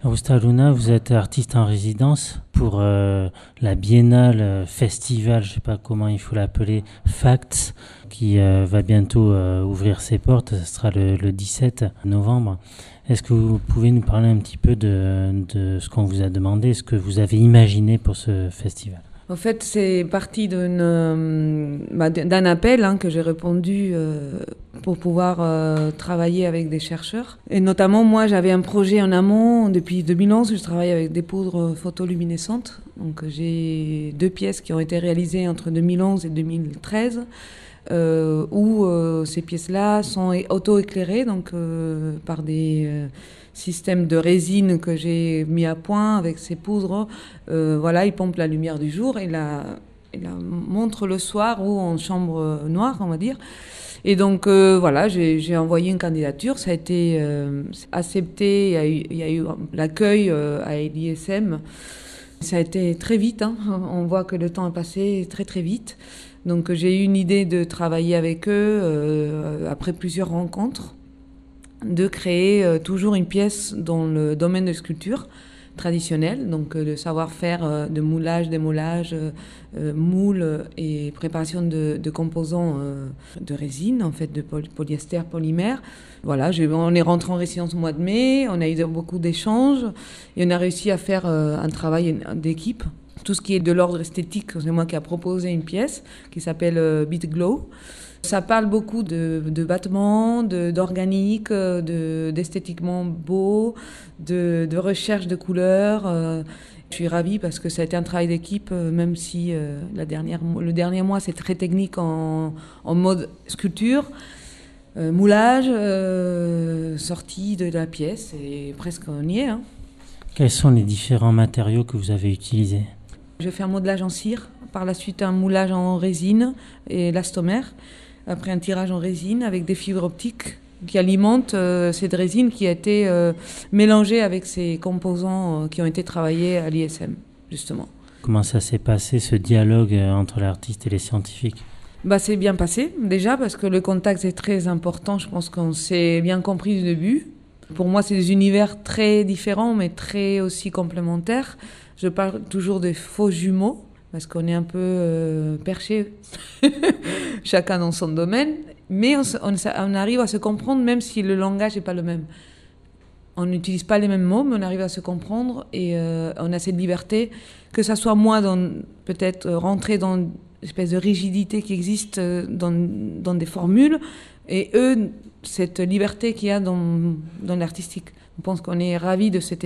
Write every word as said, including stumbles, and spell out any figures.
Augusta Luna, vous êtes artiste en résidence pour euh, la biennale, euh, festival, je ne sais pas comment il faut l'appeler, Facts, qui euh, va bientôt euh, ouvrir ses portes. Ce sera le, le dix-sept novembre. Est-ce que vous pouvez nous parler un petit peu de, de ce qu'on vous a demandé, ce que vous avez imaginé pour ce festival? En fait, c'est parti d'une, euh, bah, d'un appel hein, que j'ai répondu euh, pour pouvoir euh, travailler avec des chercheurs. Et notamment, moi, j'avais un projet en amont. Depuis deux mille onze, je travaille avec des poudres photoluminescentes. Donc, j'ai deux pièces qui ont été réalisées entre deux mille onze et deux mille treize, euh, où euh, ces pièces-là sont auto-éclairées donc, euh, par des... Euh, système de résine que j'ai mis à point avec ces poudres. Euh, voilà, il pompe la lumière du jour et la, et la montre le soir ou en chambre noire, on va dire. Et donc, euh, voilà, j'ai, j'ai envoyé une candidature. Ça a été euh, accepté. Il y a eu, il y a eu l'accueil euh, à l'I S M. Ça a été très vite. Hein. On voit que le temps a passé très, très vite. Donc, j'ai eu une idée de travailler avec eux euh, après plusieurs rencontres, de créer euh, toujours une pièce dans le domaine de sculpture traditionnelle, donc euh, le savoir-faire euh, de moulage, démoulage, euh, euh, moule et préparation de, de composants euh, de résine, en fait de poly- polyester, polymère. Voilà, j'ai, on est rentré en résidence au mois de mai, on a eu beaucoup d'échanges et on a réussi à faire euh, un travail d'équipe. Tout ce qui est de l'ordre esthétique, c'est moi qui a proposé une pièce qui s'appelle euh, Beat Glow. Ça parle beaucoup de, de battements, de, d'organique, de, d'esthétiquement beau, de, de recherche de couleurs. Euh, je suis ravie parce que ça a été un travail d'équipe, même si euh, la dernière, le dernier mois, c'est très technique en, en mode sculpture, euh, moulage, euh, sortie de la pièce, et presque on y est. Hein. Quels sont les différents matériaux que vous avez utilisés? Je fais un modelage en cire, par la suite un moulage en résine et élastomère. Après un tirage en résine avec des fibres optiques qui alimentent euh, cette résine qui a été euh, mélangée avec ces composants euh, qui ont été travaillés à l'I S M, justement. Comment ça s'est passé, ce dialogue euh, entre l'artiste et les scientifiques? Bah, c'est bien passé, déjà, parce que le contact est très important. Je pense qu'on s'est bien compris du début. Pour moi, c'est des univers très différents, mais très aussi complémentaires. Je parle toujours de faux jumeaux, parce qu'on est un peu euh, perchés, chacun dans son domaine, mais on, on, on arrive à se comprendre même si le langage n'est pas le même. On n'utilise pas les mêmes mots, mais on arrive à se comprendre et euh, on a cette liberté, que ça soit moi dans peut-être rentrer dans une espèce de rigidité qui existe dans, dans des formules, et eux, cette liberté qu'il y a dans, dans l'artistique. Je pense qu'on est ravis de cet